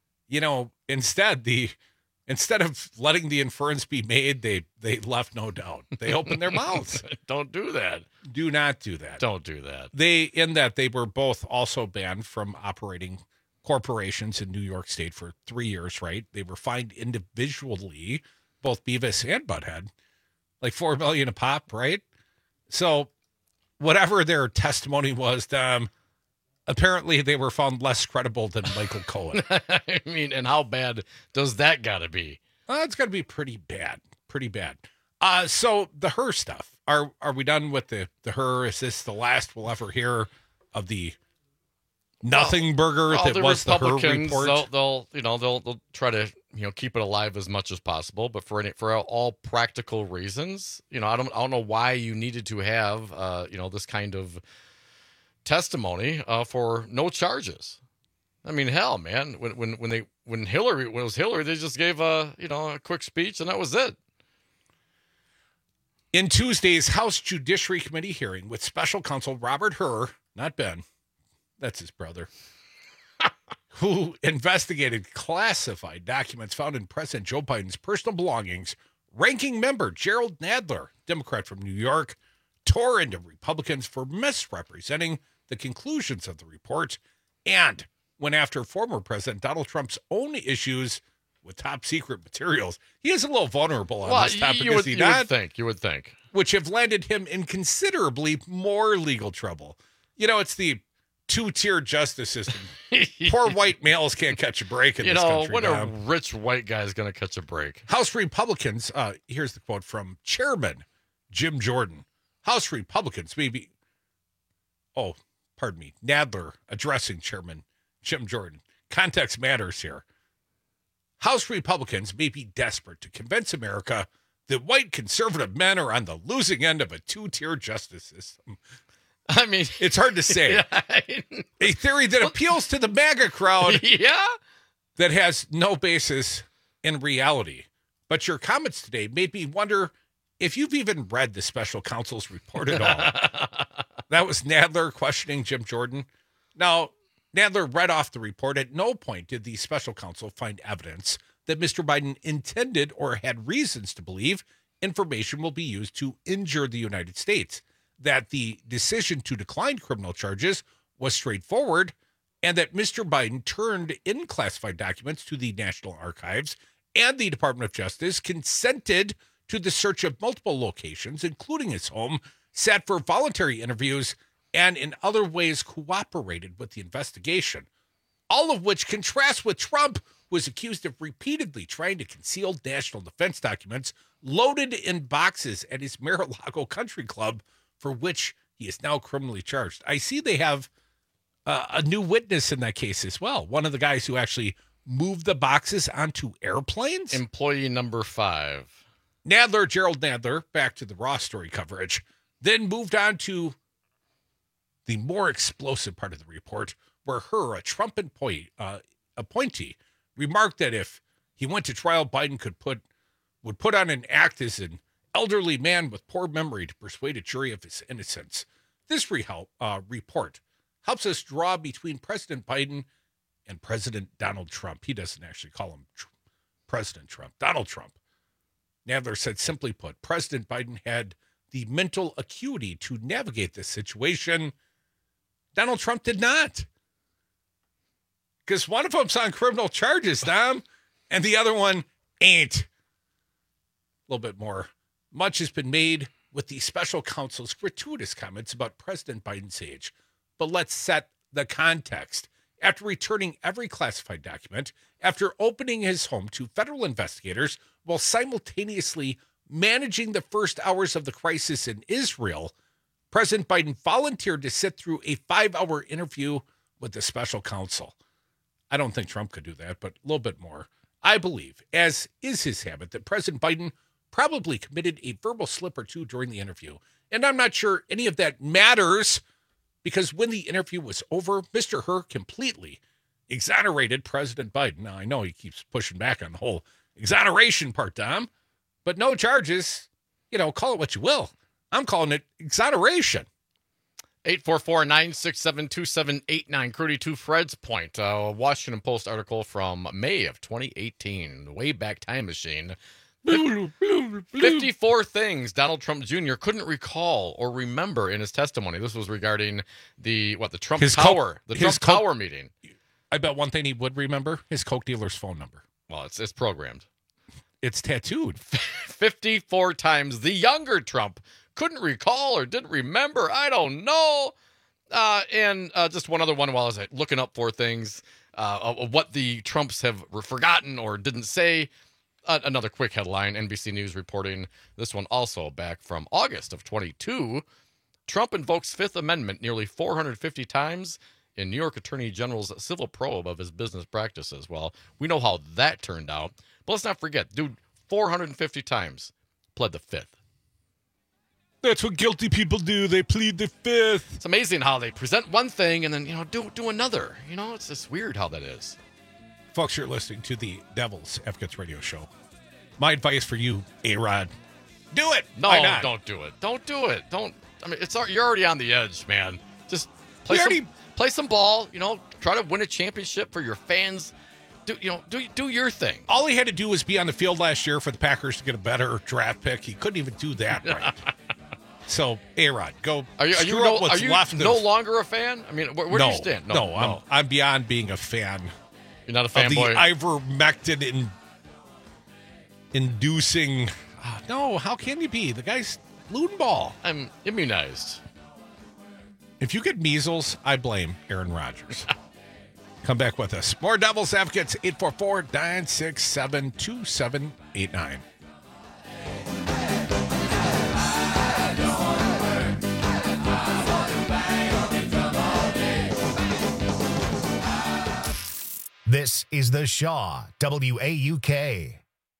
Instead of letting the inference be made, they left no doubt. They opened their mouths. Don't do that. Do not do that. Don't do that. They were both also banned from operating corporations in New York State for 3 years, right? They were fined individually, both Beavis and Butthead, like $4 million a pop, right? So whatever their testimony was, apparently they were found less credible than Michael Cohen. I mean, and how bad does that got to be? It's got to be pretty bad. Pretty bad. So the Her stuff. Are we done with the Her? Is this the last we'll ever hear of the nothing burger that the was the Her Republicans, report? They'll try to keep it alive as much as possible, but for all practical reasons, I don't know why you needed to have this kind of testimony for no charges. I mean, hell, man, when it was Hillary, they just gave a quick speech and that was it. In Tuesday's House Judiciary Committee hearing with special counsel Robert Hur, not Ben, that's his brother, who investigated classified documents found in President Joe Biden's personal belongings, ranking member Gerald Nadler, Democrat from New York, tore into Republicans for misrepresenting the conclusions of the report and went after former President Donald Trump's own issues with top secret materials. He is a little vulnerable on this topic, is he not? You would think. Which have landed him in considerably more legal trouble. It's the two-tier justice system. Poor white males can't catch a break in this country. When a rich white guy is going to catch a break? House Republicans, here's the quote from Chairman Jim Jordan. House Republicans may be... Oh, pardon me. Nadler addressing Chairman Jim Jordan. Context matters here. House Republicans may be desperate to convince America that white conservative men are on the losing end of a two-tier justice system. I mean, it's hard to say. A theory that appeals to the MAGA crowd. Yeah. That has no basis in reality. But your comments today made me wonder if you've even read the special counsel's report at all, that was Nadler questioning Jim Jordan. Now, Nadler read off the report. At no point did the special counsel find evidence that Mr. Biden intended or had reasons to believe information will be used to injure the United States, that the decision to decline criminal charges was straightforward, and that Mr. Biden turned in classified documents to the National Archives, and the Department of Justice consented to the search of multiple locations, including his home, sat for voluntary interviews, and in other ways cooperated with the investigation. All of which contrasts with Trump, who was accused of repeatedly trying to conceal national defense documents loaded in boxes at his Mar-a-Lago country club, for which he is now criminally charged. I see they have a new witness in that case as well. One of the guys who actually moved the boxes onto airplanes. Employee number 5. Nadler, Gerald Nadler, back to the Raw story coverage, then moved on to the more explosive part of the report, where a Trump appointee, remarked that if he went to trial, Biden would put on an act as an elderly man with poor memory to persuade a jury of his innocence. This report helps us draw between President Biden and President Donald Trump. He doesn't actually call him President Trump, Donald Trump. Nadler said, simply put, President Biden had the mental acuity to navigate this situation. Donald Trump did not. Because one of them's on criminal charges, Dom, and the other one ain't. A little bit more. Much has been made with the special counsel's gratuitous comments about President Biden's age. But let's set the context. After returning every classified document, after opening his home to federal investigators while simultaneously managing the first hours of the crisis in Israel, President Biden volunteered to sit through a 5-hour interview with the special counsel. I don't think Trump could do that, but a little bit more. I believe, as is his habit, that President Biden probably committed a verbal slip or two during the interview. And I'm not sure any of that matters, because when the interview was over, Mr. Hur completely exonerated President Biden. Now, I know he keeps pushing back on the whole exoneration part, Dom, but no charges. Call it what you will. I'm calling it exoneration. 844-967-2789. Crudy, to Fred's point, a Washington Post article from May of 2018, the way back time machine. 54 things Donald Trump Jr. couldn't recall or remember in his testimony. This was regarding the Trump Tower meeting. I bet one thing he would remember: his coke dealer's phone number. Well, it's programmed. It's tattooed. 54 times the younger Trump couldn't recall or didn't remember. I don't know. And just one other one while I was looking up for things of what the Trumps have forgotten or didn't say. Another quick headline, NBC News reporting this one also back from August of 22. Trump invokes Fifth Amendment nearly 450 times in New York Attorney General's civil probe of his business practices. Well, we know how that turned out. But let's not forget, dude, 450 times pled the Fifth. That's what guilty people do. They plead the Fifth. It's amazing how they present one thing and then, do another. It's just weird how that is. Folks, you're listening to the Devil's Advocates Radio Show. My advice for you, A-Rod, do it. No, don't do it. Don't do it. Don't. I mean, you're already on the edge, man. Just play some ball. Try to win a championship for your fans. Do your thing. All he had to do was be on the field last year for the Packers to get a better draft pick. He couldn't even do that right. So, A-Rod, go. Are you no longer a fan? I mean, where do you stand? No. I'm beyond being a fan. You're not a fanboy? The ivermectin inducing. No, how can you be? The guy's loon ball. I'm immunized. If you get measles, I blame Aaron Rodgers. Come back with us. More Devil's Advocates, 844-967-2789. This is The Shaw, WAUK.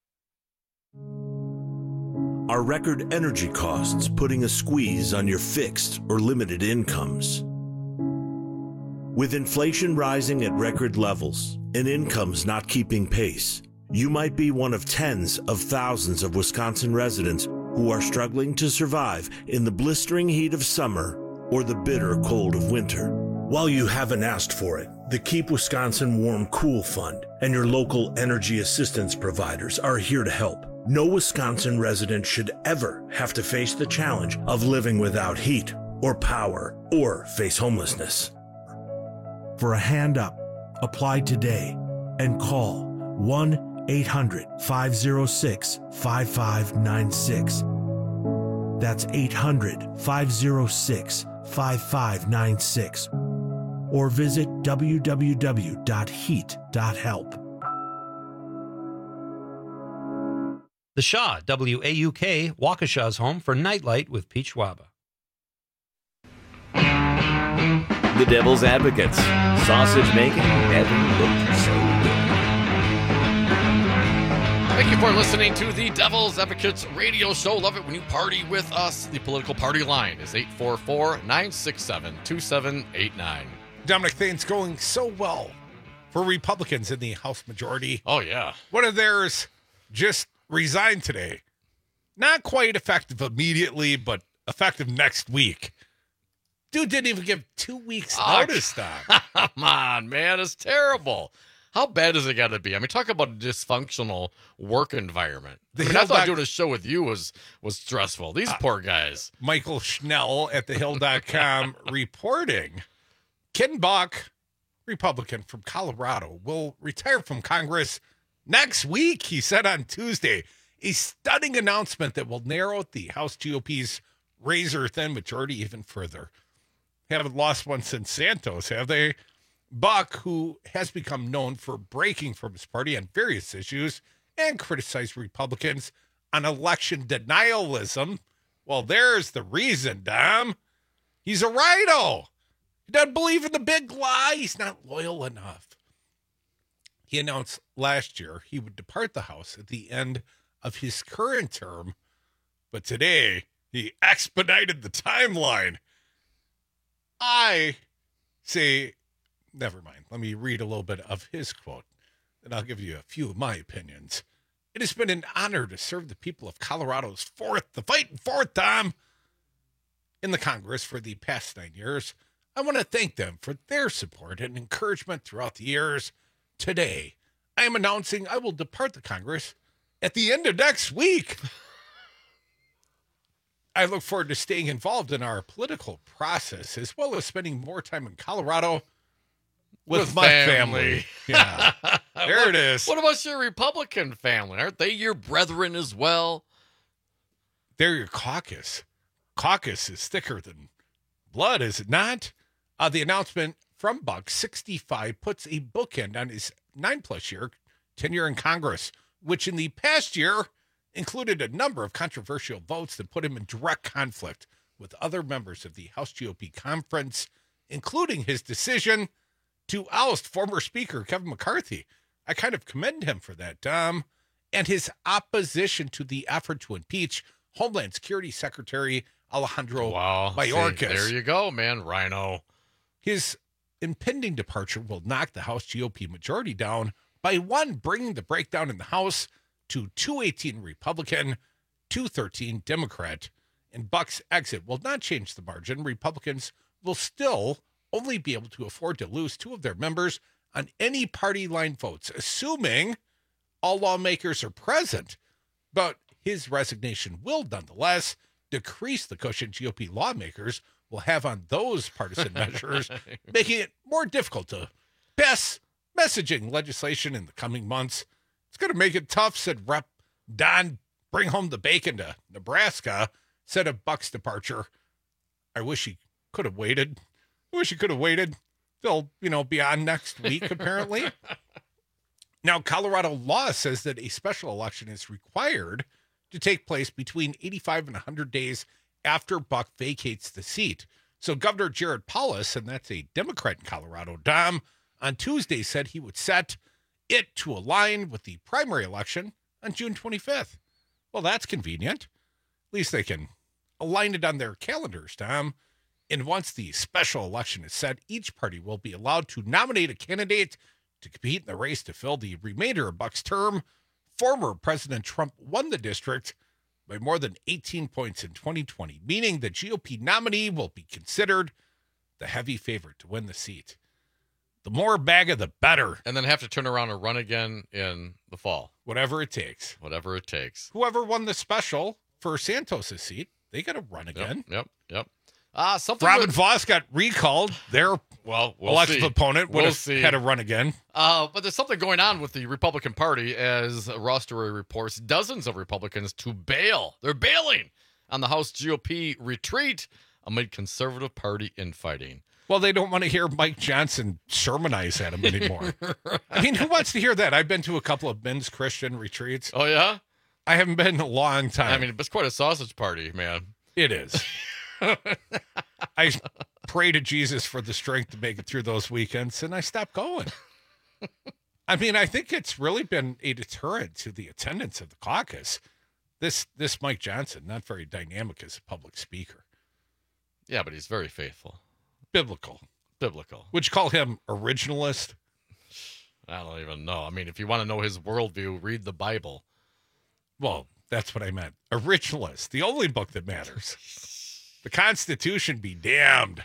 Are record energy costs putting a squeeze on your fixed or limited incomes? With inflation rising at record levels and incomes not keeping pace, you might be one of tens of thousands of Wisconsin residents who are struggling to survive in the blistering heat of summer or the bitter cold of winter. While you haven't asked for it, the Keep Wisconsin Warm Cool Fund and your local energy assistance providers are here to help. No Wisconsin resident should ever have to face the challenge of living without heat or power or face homelessness. For a hand up, apply today and call 1-800-506-5596. That's 800-506-5596. Or visit www.heat.help. The Shaw, WAUK, Waukesha's home for Nightlight with Pete Schwaba. The Devil's Advocates. Sausage making never looked so good. Thank you for listening to the Devil's Advocates radio show. Love it when you party with us. The political party line is 844-967-2789. Dominic, things going so well for Republicans in the House majority. Oh, yeah. One of theirs just resigned today. Not quite effective immediately, but effective next week. Dude didn't even give 2 weeks notice, Dom. Come on, man. It's terrible. How bad is it got to be? I mean, talk about a dysfunctional work environment. I thought doing a show with you was stressful. These poor guys. Michael Schnell at thehill.com reporting. Ken Buck, Republican from Colorado, will retire from Congress next week, he said on Tuesday. A stunning announcement that will narrow the House GOP's razor-thin majority even further. Haven't lost one since Santos, have they? Buck, who has become known for breaking from his party on various issues and criticized Republicans on election denialism. Well, there's the reason, Dom. He's a rhino. He doesn't believe in the big lie. He's not loyal enough. He announced last year he would depart the House at the end of his current term, but today he expedited the timeline. I say, never mind. Let me read a little bit of his quote, and I'll give you a few of my opinions. It has been an honor to serve the people of Colorado's fighting fourth time in the Congress for the past 9 years. I want to thank them for their support and encouragement throughout the years. Today, I am announcing I will depart the Congress at the end of next week. I look forward to staying involved in our political process, as well as spending more time in Colorado with my family. Yeah, there it is. What about your Republican family? Aren't they your brethren as well? They're your caucus. Caucus is thicker than blood, is it not? The announcement from Buck, 65, puts a bookend on his 9+ year tenure in Congress, which in the past year included a number of controversial votes that put him in direct conflict with other members of the House GOP conference, including his decision to oust former Speaker Kevin McCarthy. I kind of commend him for that, Dom, and his opposition to the effort to impeach Homeland Security Secretary Alejandro Mayorkas. There you go, man, Rhino. His impending departure will knock the House GOP majority down by one, bringing the breakdown in the House to 218 Republican, 213 Democrat. And Buck's exit will not change the margin. Republicans will still only be able to afford to lose 2 of their members on any party line votes, assuming all lawmakers are present. But his resignation will nonetheless decrease the cushion GOP lawmakers will have on those partisan measures, making it more difficult to pass messaging legislation in the coming months. It's going to make it tough, said Rep. Don Bring Home the Bacon to Nebraska, said of Buck's departure. I wish he could have waited. I wish he could have waited till, beyond next week, apparently. Now, Colorado law says that a special election is required to take place between 85 and 100 days after Buck vacates the seat. So Governor Jared Polis, and that's a Democrat in Colorado, Dom, on Tuesday said he would set it to align with the primary election on June 25th. Well, that's convenient. At least they can align it on their calendars, Tom. And once the special election is set, each party will be allowed to nominate a candidate to compete in the race to fill the remainder of Buck's term. Former President Trump won the district by more than 18 points in 2020, meaning the GOP nominee will be considered the heavy favorite to win the seat. The more MAGA, the better. And then have to turn around and run again in the fall. Whatever it takes. Whatever it takes. Whoever won the special for Santos' seat, they got to run again. Yep. Robin Voss got recalled. Their elected opponent would have had to run again. But there's something going on with the Republican Party, as Ross Story reports. Dozens of Republicans to bail. They're bailing on the House GOP retreat amid conservative party infighting. Well, they don't want to hear Mike Johnson sermonize at them anymore. I mean, who wants to hear that? I've been to a couple of men's Christian retreats. Oh, yeah? I haven't been in a long time. I mean, it's quite a sausage party, man. It is. I pray to Jesus for the strength to make it through those weekends, and I stopped going. I mean, I think it's really been a deterrent to the attendance of the caucus. This Mike Johnson, not very dynamic as a public speaker. Yeah, but he's very faithful. Biblical. Would you call him originalist? I don't even know. I mean, if you want to know his worldview, read the Bible. Well, that's what I meant. Originalist, the only book that matters. The Constitution be damned.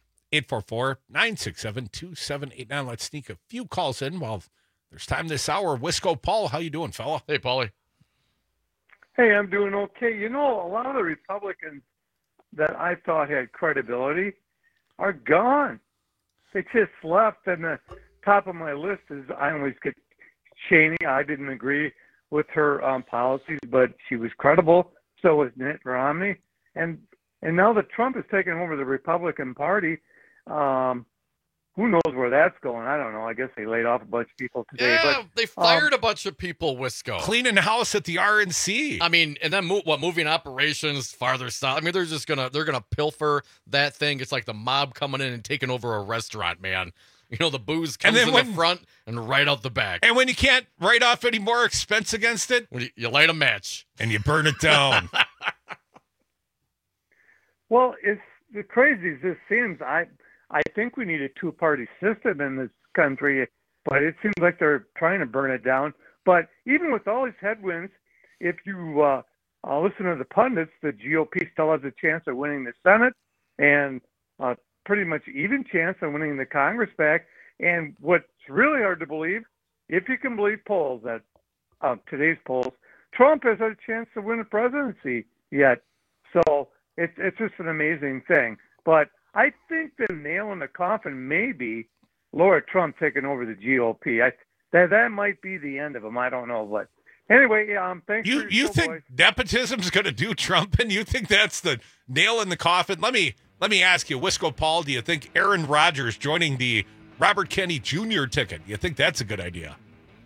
844-967-2789. Let's sneak a few calls in while there's time this hour. Wisco Paul, how you doing, fella? Hey, Paulie. Hey, I'm doing okay. You know, a lot of the Republicans that I thought had credibility are gone. They just left, and the top of my list is I always get Cheney. I didn't agree with her policies, but she was credible. So was Mitt Romney. And now that Trump has taken over the Republican Party, who knows where that's going? I don't know. I guess they laid off a bunch of people today. Yeah, but they fired a bunch of people, Wisco. Cleaning house at the RNC. I mean, and then moving operations farther south. I mean, they're gonna pilfer that thing. It's like the mob coming in and taking over a restaurant, man. You know, the booze comes in the front and right out the back. And when you can't write off any more expense against it, when you light a match and you burn it down. Well, it's the crazy as this seems. I think we need a two-party system in this country, but it seems like they're trying to burn it down. But even with all these headwinds, if you listen to the pundits, the GOP still has a chance of winning the Senate and pretty much even chance of winning the Congress back. And what's really hard to believe, if you can believe polls, that today's polls, Trump has had a chance to win the presidency yet. So it's just an amazing thing. But I think the nail in the coffin may be Laura Trump taking over the GOP. That might be the end of him. I don't know. But anyway, thanks for your You show, think boys. nepotism's going to do Trump, and you think that's the nail in the coffin? Let me ask you, Wisco Paul, do you think Aaron Rodgers joining the Robert Kennedy Jr. ticket, you think that's a good idea?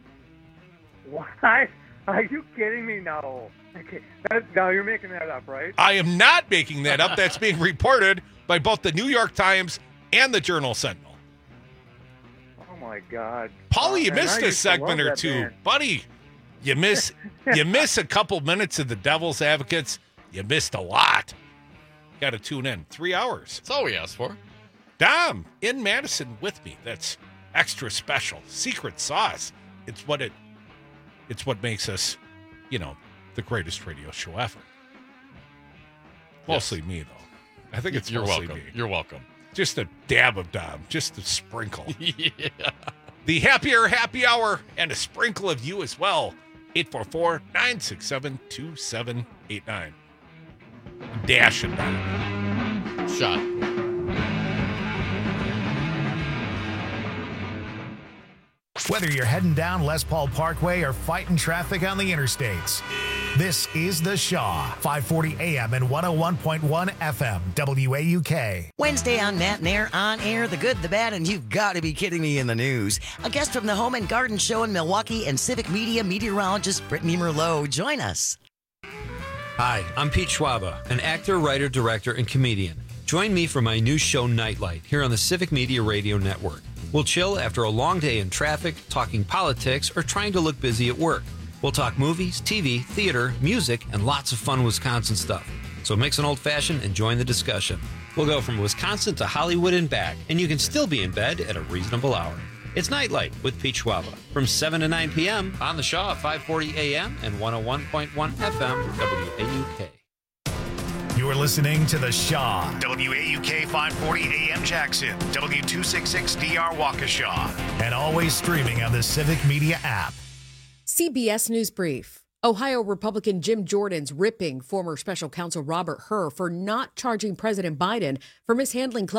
Why? Are you kidding me? No. Okay. Now you're making that up, right? I am not making that up. That's being reported by both the New York Times and the Journal Sentinel. Oh my God, Paulie, you man, missed I a used to love segment or that two, band. buddy. You miss a couple minutes of the Devil's Advocates. You missed a lot. Got to tune in. 3 hours. That's all we asked for. Dom in Madison with me. That's extra special. Secret sauce. It's what makes us, the greatest radio show ever. Mostly me, though. I think it's You're mostly welcome. me. You're welcome. Just a dab of Dom. Just a sprinkle. Yeah. The Happier Happy Hour and a sprinkle of you as well. 844-967-2789. Dash it down. Shot. Whether you're heading down Les Paul Parkway or fighting traffic on the interstates, this is The Shaw, 540 AM and 101.1 FM, WAUK. Wednesday on Matt and Air, on air, the good, the bad, and you've got to be kidding me in the news. A guest from the Home and Garden Show in Milwaukee and Civic Media meteorologist Brittany Merlot join us. Hi, I'm Pete Schwaba, an actor, writer, director, and comedian. Join me for my new show, Nightlight, here on the Civic Media Radio Network. We'll chill after a long day in traffic, talking politics, or trying to look busy at work. We'll talk movies, TV, theater, music, and lots of fun Wisconsin stuff. So mix an old-fashioned and join the discussion. We'll go from Wisconsin to Hollywood and back, and you can still be in bed at a reasonable hour. It's Nightlight with Pete Schwaba from 7 to 9 p.m. on the Shaw, 540 a.m. and 101.1 FM WAUK. You are listening to The Shaw, WAUK 540 AM Jackson, W266DR Waukesha, and always streaming on the Civic Media app. CBS News Brief. Ohio Republican Jim Jordan's ripping former special counsel Robert Hur for not charging President Biden for mishandling